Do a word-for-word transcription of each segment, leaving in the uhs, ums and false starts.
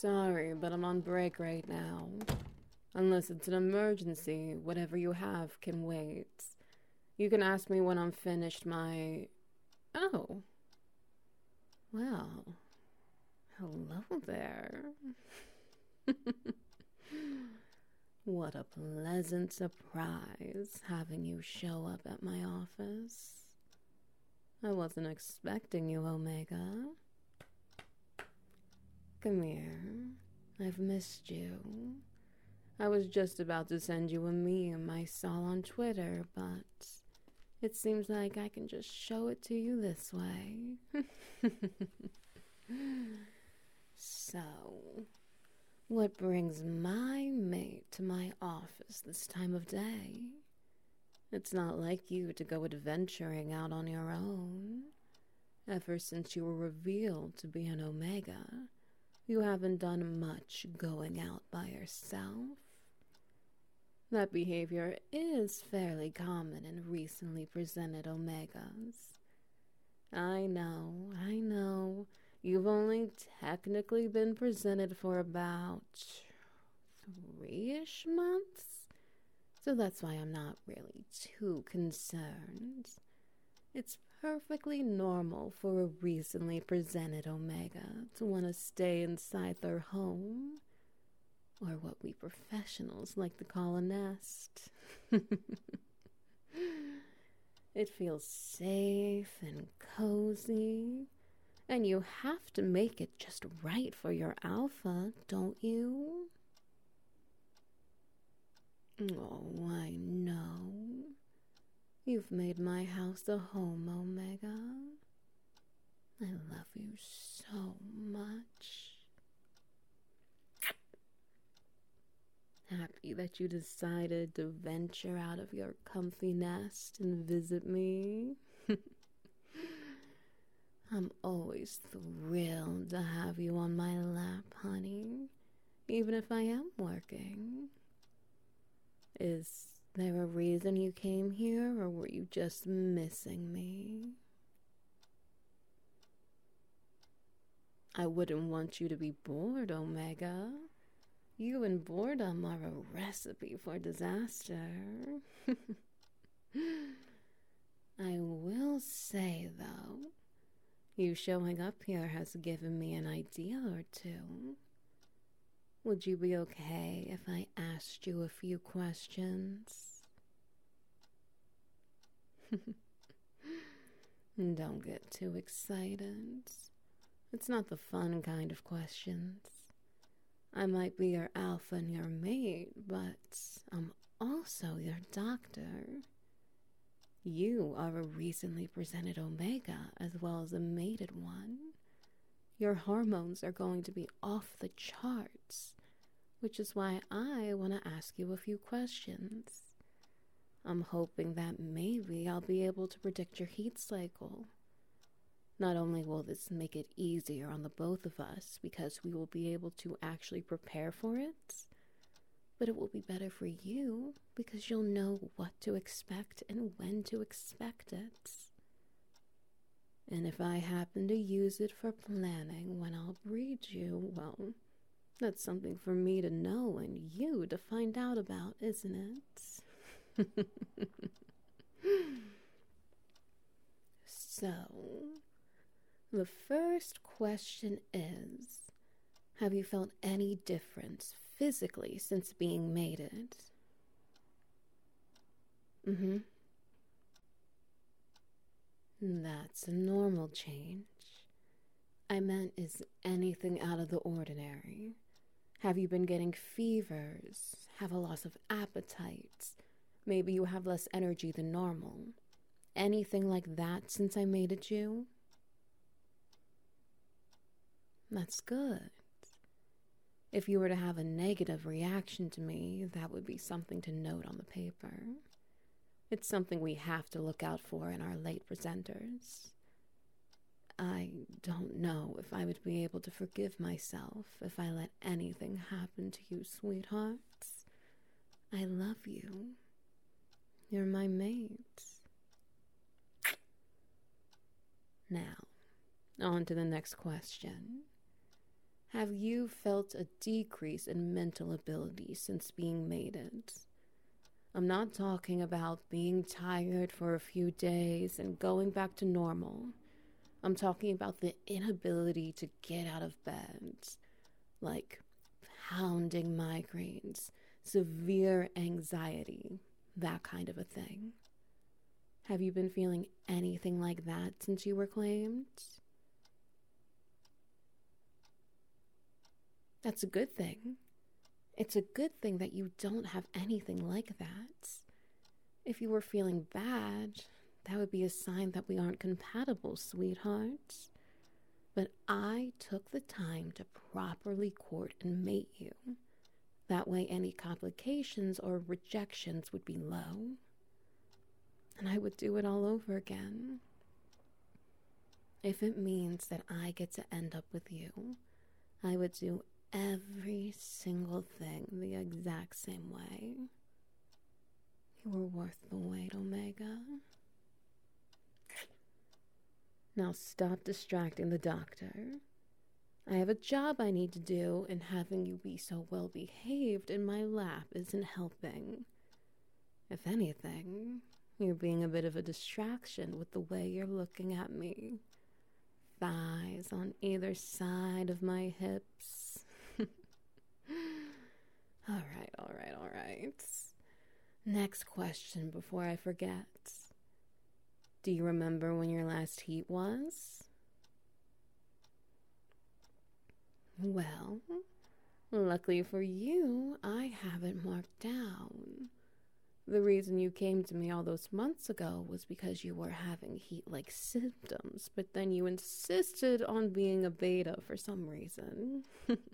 Sorry, but I'm on break right now. Unless it's an emergency, whatever you have can wait. You can ask me when I'm finished my... Oh. Well. Hello there. What a pleasant surprise having you show up at my office. I wasn't expecting you, Omega. Come here. I've missed you. I was just about to send you a meme I saw on Twitter, but it seems like I can just show it to you this way. So, what brings my mate to my office this time of day? It's not like you to go adventuring out on your own. Ever since you were revealed to be an Omega, you haven't done much going out by yourself. That behavior is fairly common in recently presented Omegas. I know, I know, you've only technically been presented for about three-ish months, so that's why I'm not really too concerned. It's perfectly normal for a recently presented Omega to want to stay inside their home, or what we professionals like to call a nest. It feels safe and cozy, and you have to make it just right for your alpha, don't you? Oh, I know. You've made my house a home, Omega. I love you so much. Happy that you decided to venture out of your comfy nest and visit me. I'm always thrilled to have you on my lap, honey, even if I am working. Is there a reason you came here, or were you just missing me? I wouldn't want you to be bored, Omega. You and boredom are a recipe for disaster. I will say, though, you showing up here has given me an idea or two. Would you be okay if I asked you a few questions? Don't get too excited. It's not the fun kind of questions. I might be your alpha and your mate, but I'm also your doctor. You are a recently presented Omega as well as a mated one. Your hormones are going to be off the charts, which is why I want to ask you a few questions. I'm hoping that maybe I'll be able to predict your heat cycle. Not only will this make it easier on the both of us because we will be able to actually prepare for it, but it will be better for you because you'll know what to expect and when to expect it. And if I happen to use it for planning when I'll breed you, well, that's something for me to know and you to find out about, isn't it? So, the first question is, have you felt any difference physically since being mated? Mm-hmm. That's a normal change. I meant, is anything out of the ordinary? Have you been getting fevers? Have a loss of appetite? Maybe you have less energy than normal? Anything like that since I mated you? That's good. If you were to have a negative reaction to me, that would be something to note on the paper. It's something we have to look out for in our late presenters. I don't know if I would be able to forgive myself if I let anything happen to you, sweethearts. I love you. You're my mate. Now, on to the next question. Have you felt a decrease in mental ability since being mated? I'm not talking about being tired for a few days and going back to normal. I'm talking about the inability to get out of bed, like pounding migraines, severe anxiety, that kind of a thing. Have you been feeling anything like that since you were claimed? That's a good thing. It's a good thing that you don't have anything like that. If you were feeling bad, that would be a sign that we aren't compatible, sweetheart. But I took the time to properly court and mate you. That way any complications or rejections would be low. And I would do it all over again. If it means that I get to end up with you, I would do every single thing the exact same way. You were worth the wait, Omega. Now stop distracting the doctor. I have a job I need to do, and having you be so well behaved in my lap isn't helping. If anything, you're being a bit of a distraction with the way you're looking at me. Thighs on either side of my hips. All right, all right, all right. Next question before I forget. Do you remember when your last heat was? Well, luckily for you, I have it marked down. The reason you came to me all those months ago was because you were having heat-like symptoms, but then you insisted on being a beta for some reason.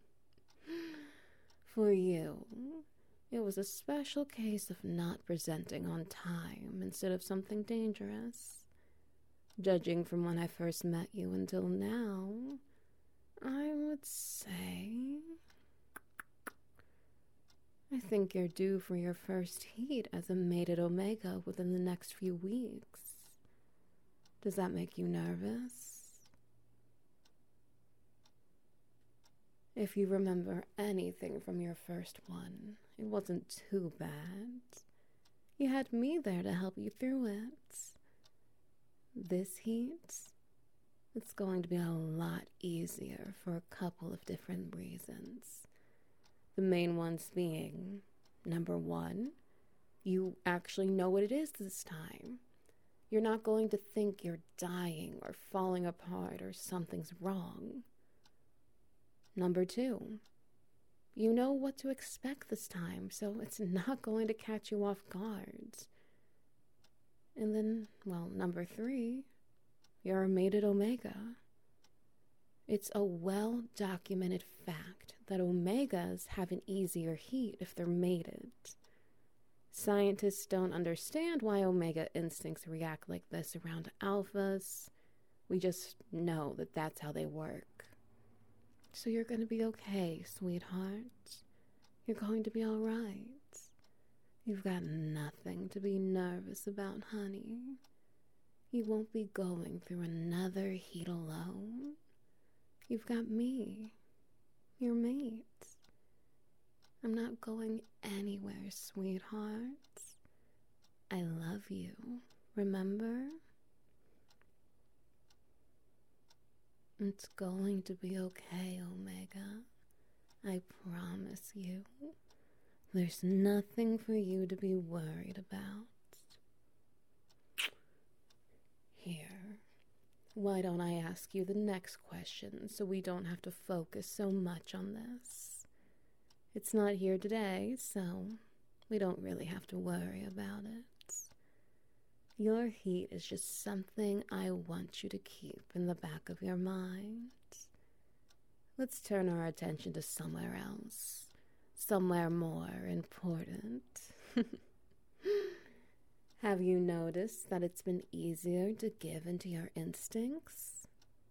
For you, it was a special case of not presenting on time instead of something dangerous. Judging from when I first met you until now, I would say I think you're due for your first heat as a mated Omega within the next few weeks. Does that make you nervous? If you remember anything from your first one, it wasn't too bad. You had me there to help you through it. This heat, it's going to be a lot easier for a couple of different reasons. The main ones being, number one, you actually know what it is this time. You're not going to think you're dying or falling apart or something's wrong. Number two, you know what to expect this time, so it's not going to catch you off guard. And then, well, number three, you're a mated Omega. It's a well-documented fact that Omegas have an easier heat if they're mated. Scientists don't understand why Omega instincts react like this around alphas. We just know that that's how they work. So you're going to be okay, sweetheart. You're going to be all right. You've got nothing to be nervous about, honey. You won't be going through another heat alone. You've got me, your mate. I'm not going anywhere, sweetheart. I love you, remember? It's going to be okay, Omega. I promise you. There's nothing for you to be worried about. Here, why don't I ask you the next question so we don't have to focus so much on this? It's not here today, so we don't really have to worry about it. Your heat is just something I want you to keep in the back of your mind. Let's turn our attention to somewhere else. Somewhere more important. Have you noticed that it's been easier to give into your instincts?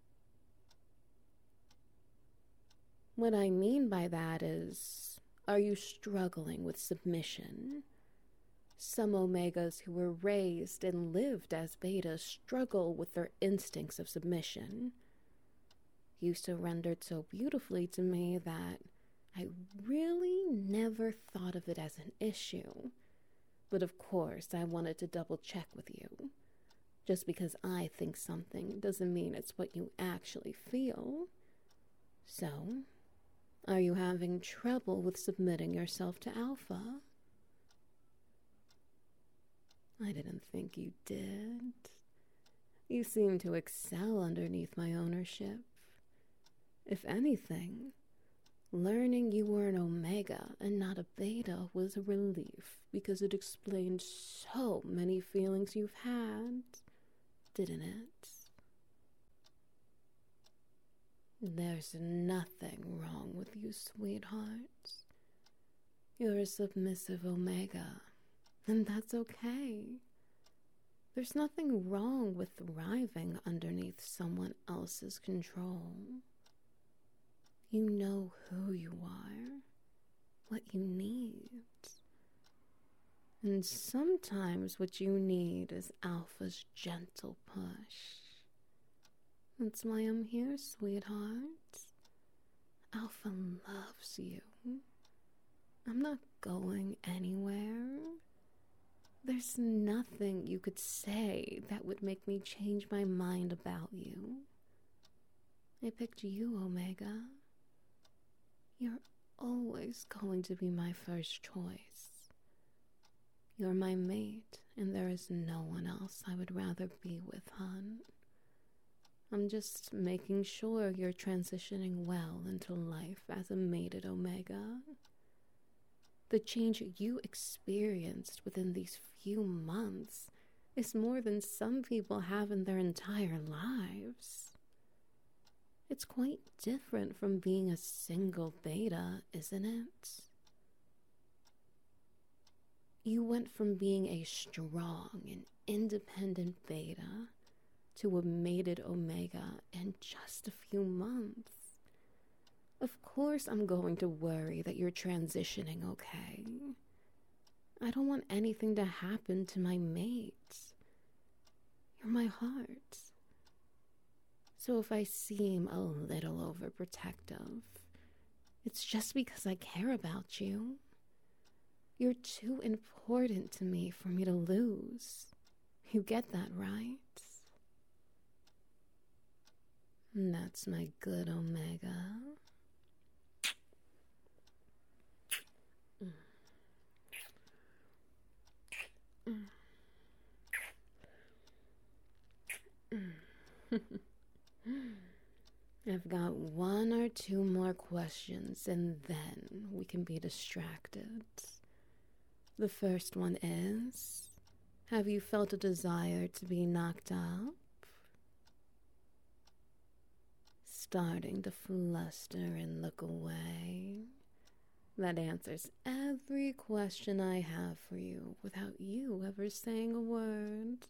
What I mean by that is, are you struggling with submission? Some Omegas who were raised and lived as betas struggle with their instincts of submission. You surrendered so beautifully to me that I really never thought of it as an issue. But of course, I wanted to double check with you. Just because I think something doesn't mean it's what you actually feel. So, are you having trouble with submitting yourself to Alpha? I didn't think you did. You seem to excel underneath my ownership. If anything, learning you were an Omega and not a Beta was a relief because it explained so many feelings you've had, didn't it? There's nothing wrong with you, sweetheart. You're a submissive Omega, and that's okay. There's nothing wrong with thriving underneath someone else's control. You know who you are, what you need. And sometimes what you need is Alpha's gentle push. That's why I'm here, sweetheart. Alpha loves you. I'm not going anywhere. There's nothing you could say that would make me change my mind about you. I picked you, Omega. You're always going to be my first choice. You're my mate, and there is no one else I would rather be with, hon. I'm just making sure you're transitioning well into life as a mated Omega. The change you experienced within these few months is more than some people have in their entire lives. It's quite different from being a single Beta, isn't it? You went from being a strong and independent Beta to a mated Omega in just a few months. Of course I'm going to worry that you're transitioning okay. I don't want anything to happen to my mate. You're my heart. So if I seem a little overprotective, it's just because I care about you. You're too important to me for me to lose. You get that, right? And that's my good Omega. Mm. Mm. Mm. I've got one or two more questions and then we can be distracted. The first one is, have you felt a desire to be knocked up? Starting to fluster and look away. That answers every question I have for you without you ever saying a word.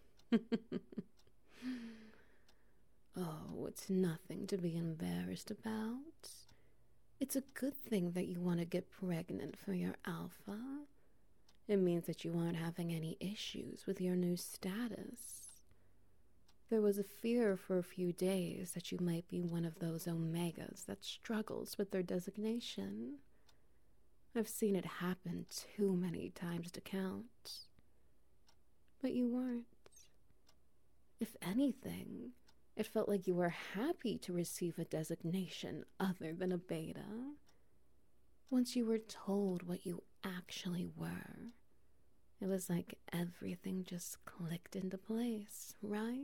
Oh, it's nothing to be embarrassed about. It's a good thing that you want to get pregnant for your Alpha. It means that you aren't having any issues with your new status. There was a fear for a few days that you might be one of those Omegas that struggles with their designation. I've seen it happen too many times to count. But you weren't. If anything, it felt like you were happy to receive a designation other than a Beta. Once you were told what you actually were, it was like everything just clicked into place, right?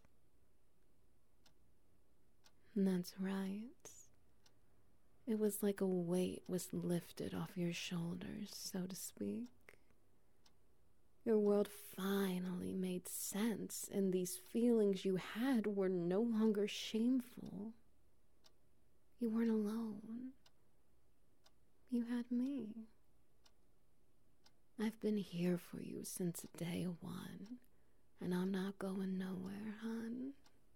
That's right. It was like a weight was lifted off your shoulders, so to speak. Your world finally made sense, and these feelings you had were no longer shameful. You weren't alone. You had me. I've been here for you since day one, and I'm not going nowhere, hon.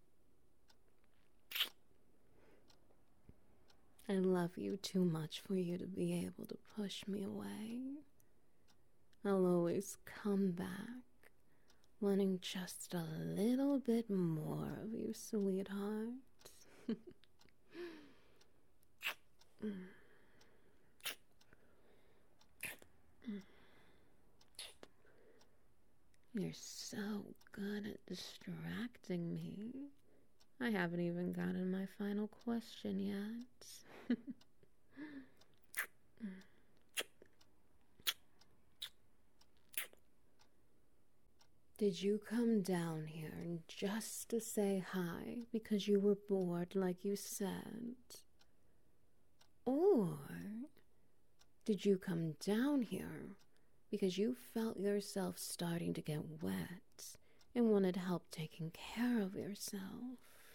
I love you too much for you to be able to push me away. I'll always come back, wanting just a little bit more of you, sweetheart. You're so good at distracting me. I haven't even gotten my final question yet. Did you come down here just to say hi because you were bored like you said? Or did you come down here because you felt yourself starting to get wet and wanted help taking care of yourself?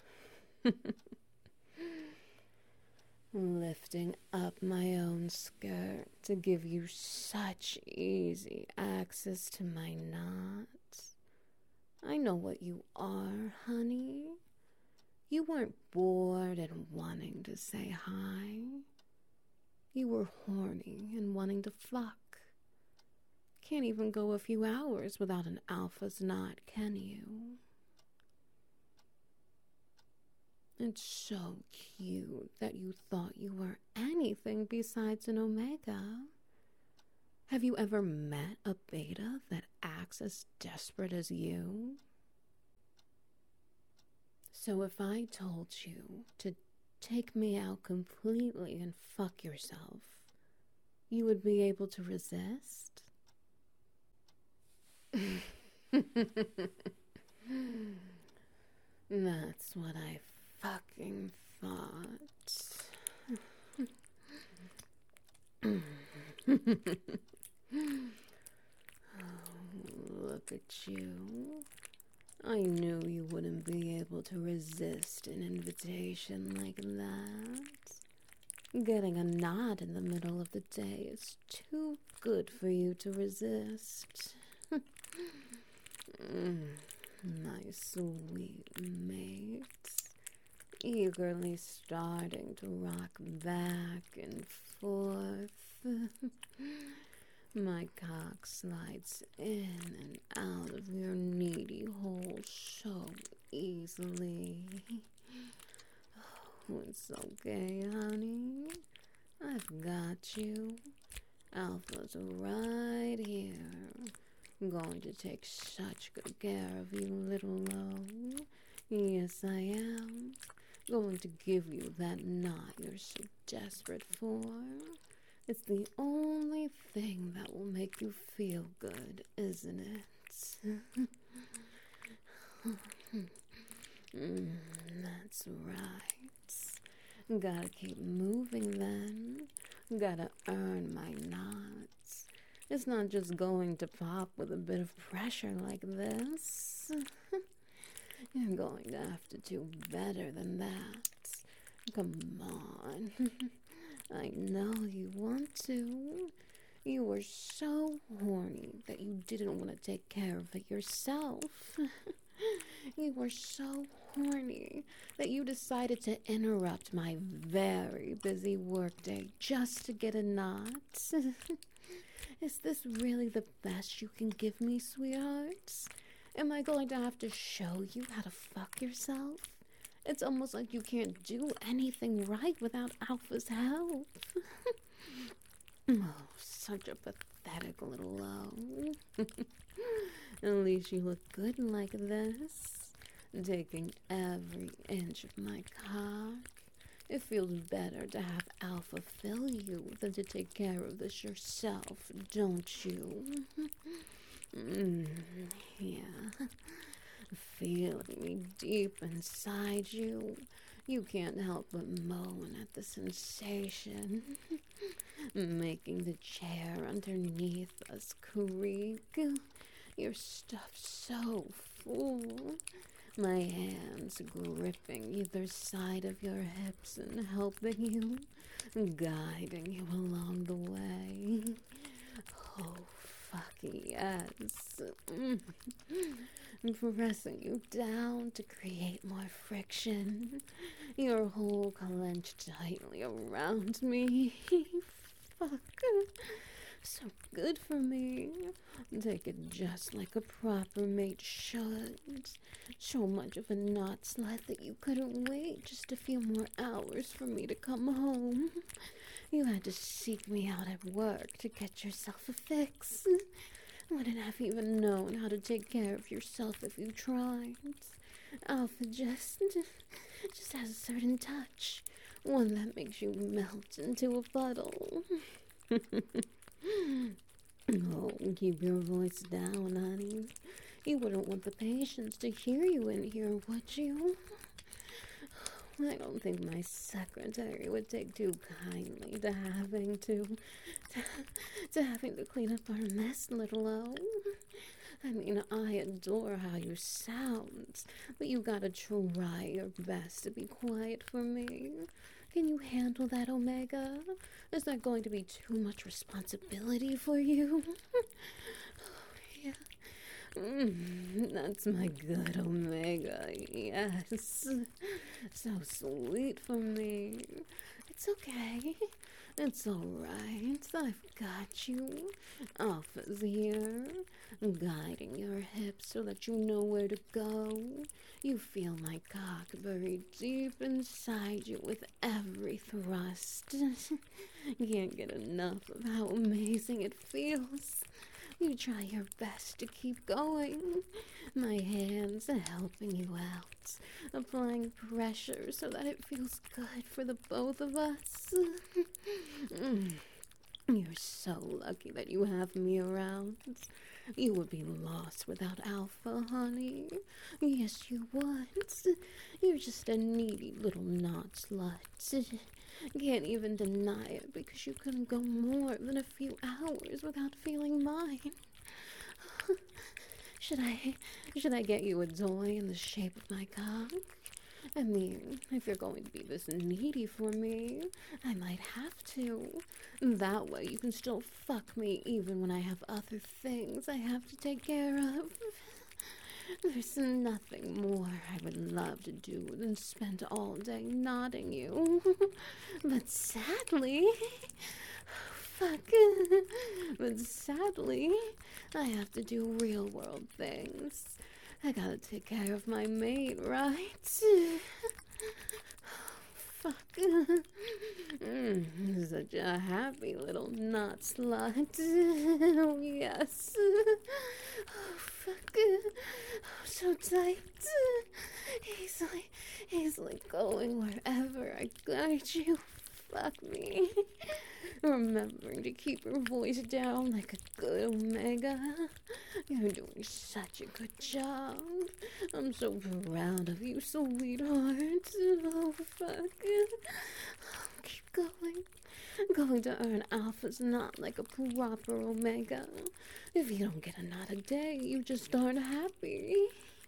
Lifting up my own skirt to give you such easy access to my knots. I know what you are, honey. You weren't bored and wanting to say hi. You were horny and wanting to fuck. Can't even go a few hours without an alpha's knot, can you? It's so cute that you thought you were anything besides an omega. Have you ever met a beta that acts as desperate as you? So if I told you to take me out completely and fuck yourself, you would be able to resist? That's what I fucking thought. Oh, look at you. I knew you wouldn't be able to resist an invitation like that. Getting a nod in the middle of the day is too good for you to resist. mm, my sweet mates, eagerly starting to rock back and forth. My cock slides in and out of your needy hole so easily. Oh, it's okay, honey. I've got you. Alpha's right here. Going to take such good care of you, little low. Yes, I am. Going to give you that knot you're so desperate for. It's the only thing that will make you feel good, isn't it? mm, that's right. Gotta keep moving then. Gotta earn my knots. It's not just going to pop with a bit of pressure like this. You're going to have to do better than that. Come on. I know you want to. You were so horny that you didn't want to take care of it yourself. You were so horny that you decided to interrupt my very busy workday just to get a knot. Is this really the best you can give me, sweethearts? Am I going to have to show you how to fuck yourself? It's almost like you can't do anything right without Alpha's help. Oh, such a pathetic little low. At least you look good like this, taking every inch of my cock. It feels better to have Alpha fill you than to take care of this yourself, don't you? Mm, yeah. Feeling me deep inside you, you can't help but moan at the sensation, making the chair underneath us creak. You're stuffed so full, my hands gripping either side of your hips and helping you, guiding you along the way. Oh, fuck yes. Mm. Pressing you down to create more friction. Your hole clenched tightly around me. Fuck. So good for me. Take it just like a proper mate should. So much of a knot slut that you couldn't wait just a few more hours for me to come home. You had to seek me out at work to get yourself a fix. Wouldn't have even known how to take care of yourself if you tried. Alpha just, just has a certain touch, one that makes you melt into a puddle. Oh, keep your voice down, honey. You wouldn't want the patients to hear you in here, would you? I don't think my secretary would take too kindly to having to, to, to having to clean up our mess, little O. I mean, I adore how you sound, but you gotta try your best to be quiet for me. Can you handle that, Omega? Is that going to be too much responsibility for you? Yeah. Mm, that's my good Omega, yes. So sweet for me. It's okay. It's alright. I've got you. Alpha's here, guiding your hips so that you know where to go. You feel my cock buried deep inside you with every thrust. Can't get enough of how amazing it feels. You try your best to keep going. My hands are helping you out, applying pressure so that it feels good for the both of us. Mm. You're so lucky that you have me around. You would be lost without Alpha, honey. Yes, you would. You're just a needy little knot slut. Can't even deny it because you couldn't go more than a few hours without feeling mine. Should I, should I get you a toy in the shape of my cock? I mean, if you're going to be this needy for me, I might have to. That way you can still fuck me even when I have other things I have to take care of. There's nothing more I would love to do than spend all day nodding you. But sadly, fuck, but sadly, I have to do real world things. I gotta take care of my mate, right? Fuck. Mm, such a happy little knot slut. Oh, yes. Oh, fuck. Oh, so tight. Easily, easily going wherever I guide you. Fuck me. Remembering to keep your voice down like a good Omega. You're doing such a good job. I'm so proud of you, sweetheart. Oh, fuck. Keep going. Going to earn Alpha's knot like a proper Omega. If you don't get a knot a day, you just aren't happy.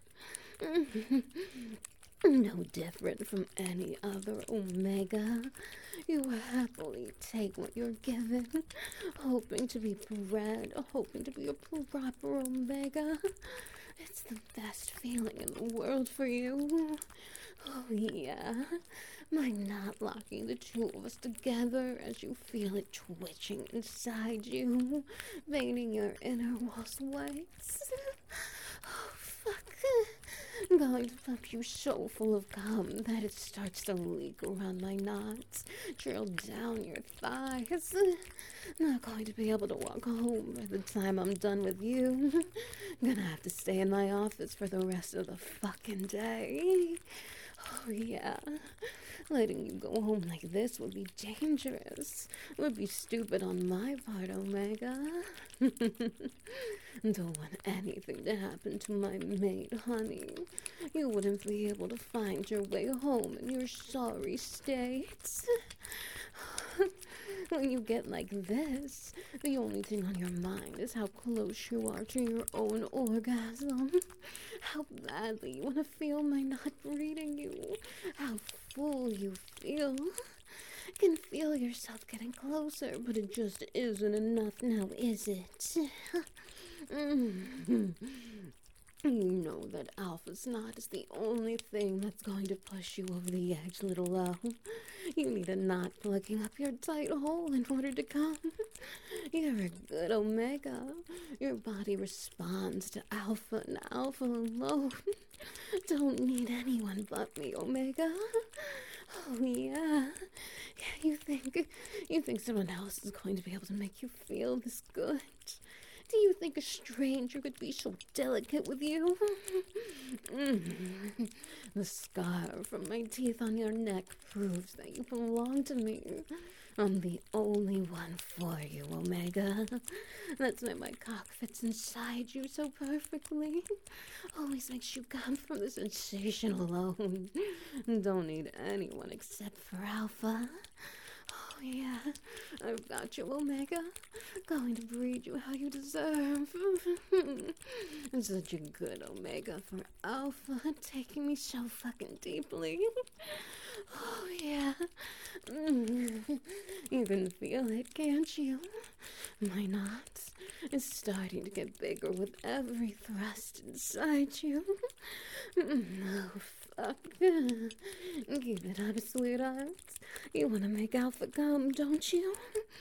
No different from any other Omega. You happily take what you're given, hoping to be bred, hoping to be a proper Omega. It's the best feeling in the world for you. Oh, yeah. My knot locking the two of us together as you feel it twitching inside you, veining your inner walls white. Oh, fuck. I'm going to fuck you so full of cum that it starts to leak around my knots, trail down your thighs. Not going to be able to walk home by the time I'm done with you. Gonna have to stay in my office for the rest of the fucking day. Oh, yeah. Letting you go home like this would be dangerous. Would be stupid on my part, Omega. Don't want anything to happen to my mate, honey. You wouldn't be able to find your way home in your sorry state. When you get like this, the only thing on your mind is how close you are to your own orgasm. How badly you want to feel my not breathing you. How full you feel. Can feel yourself getting closer, but it just isn't enough now, is it? Mm. You know that Alpha's knot is the only thing that's going to push you over the edge, little love. You need a knot plugging up your tight hole in order to come. You're a good Omega. Your body responds to Alpha and Alpha alone. Don't need anyone but me, Omega. Oh, yeah. Yeah, you think, you think someone else is going to be able to make you feel this good? Do you think a stranger could be so delicate with you? Mm. The scar from my teeth on your neck proves that you belong to me. I'm the only one for you, Omega. That's why my cock fits inside you so perfectly. Always makes you come from the sensation alone. Don't need anyone except for Alpha. Oh yeah, I've got you, Omega. Going to breed you how you deserve. Such a good Omega for Alpha, taking me so fucking deeply. Oh yeah. Mm. You can feel it, can't you? My knot is starting to get bigger with every thrust inside you. Oh, fuck. Keep it up, sweetheart. You want to make Alpha come, don't you?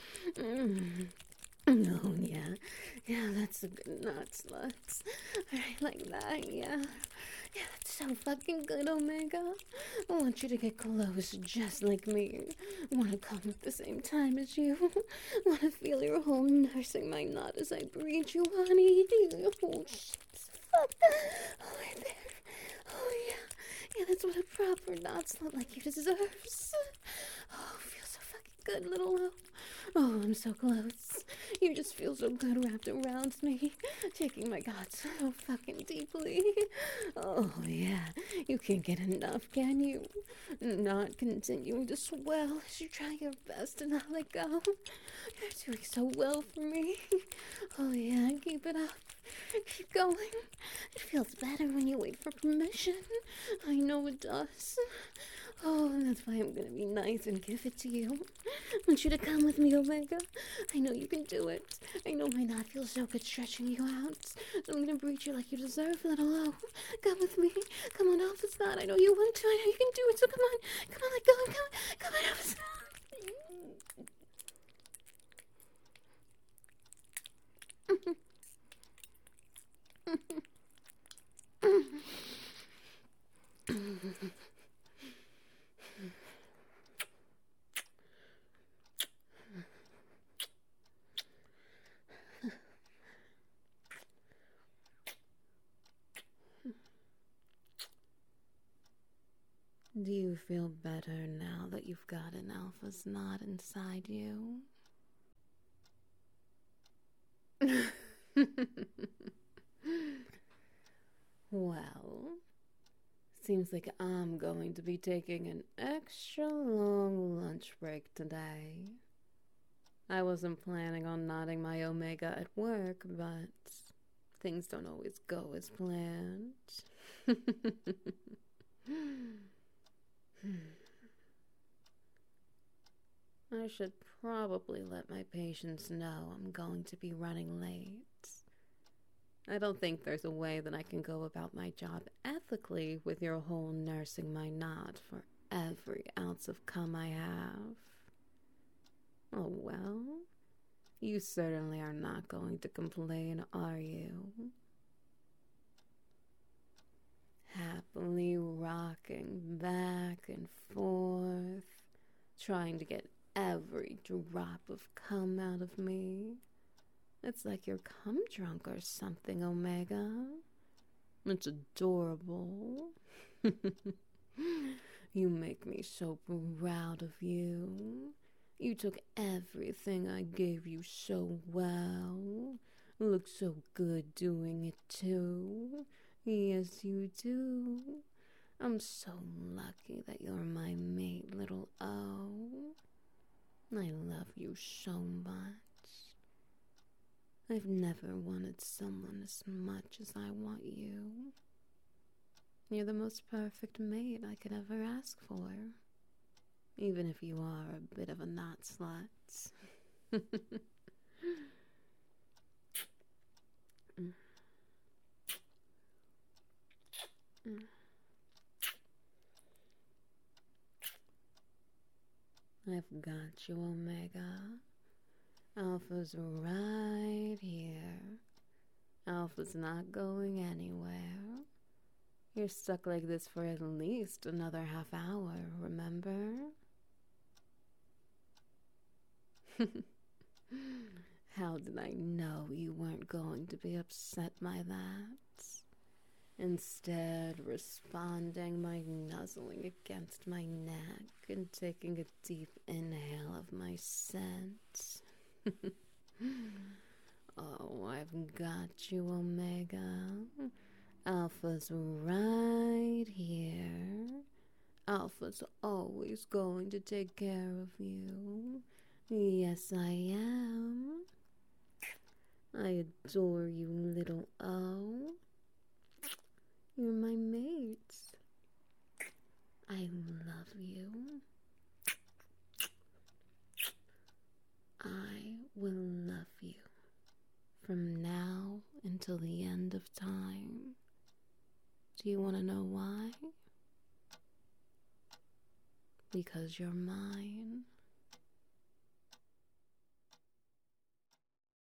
Mm. Oh, yeah. Yeah, that's a good knot, sluts. Alright, like that, yeah. Yeah, that's so fucking good, Omega. I want you to get close just like me. Want to come at the same time as you. Want to feel your whole nursing my knot as I breathe you, honey. Oh, shit. Fuck. Oh, right there. Oh, yeah. Yeah, that's what a proper knot slut like you deserves. Oh, feels so fucking good, little O. Oh, I'm so close. You just feel so good wrapped around me, taking my God so fucking deeply. Oh, yeah. You can't get enough, can you? Not continuing to swell as you try your best to not let go. You're doing so well for me. Oh, yeah. Keep it up. Keep going. It feels better when you wait for permission. I know it does. Oh, and that's why I'm gonna be nice and give it to you. I want you to come with me, Omega. I know you can do it. I know my knot feels so good stretching you out. So I'm gonna breed you like you deserve, little O. Come with me. Come on, Alpha's Knot. I know you want to. I know you can do it. So come on. Come on, let go. Come on. Come on, Alpha's Do you feel better now that you've got an Alpha's Knot inside you? Well, seems like I'm going to be taking an extra long lunch break today. I wasn't planning on knotting my Omega at work, but things don't always go as planned. I should probably let my patients know I'm going to be running late. I don't think there's a way that I can go about my job ethically with your whole nursing my knot for every ounce of cum I have. Oh well, you certainly are not going to complain, are you? Happily rocking back and forth, trying to get every drop of cum out of me. It's like you're cum drunk or something, Omega. It's adorable. You make me so proud of you. You took everything I gave you so well. Look so good doing it too. Yes, you do. I'm so lucky that you're my mate, little O. I love you so much. I've never wanted someone as much as I want you. You're the most perfect mate I could ever ask for. Even if you are a bit of a knot slut. mm. Mm. I've got you, Omega. Alpha's right here. Alpha's not going anywhere. You're stuck like this for at least another half hour, remember? How did I know you weren't going to be upset by that? Instead, responding by nuzzling against my neck and taking a deep inhale of my scent. Oh, I've got you, Omega. Alpha's right here. Alpha's always going to take care of you. Yes, I am. I adore you, little O. You're my mate. I love you. I will love you from now until the end of time. Do you want to know why? Because you're mine.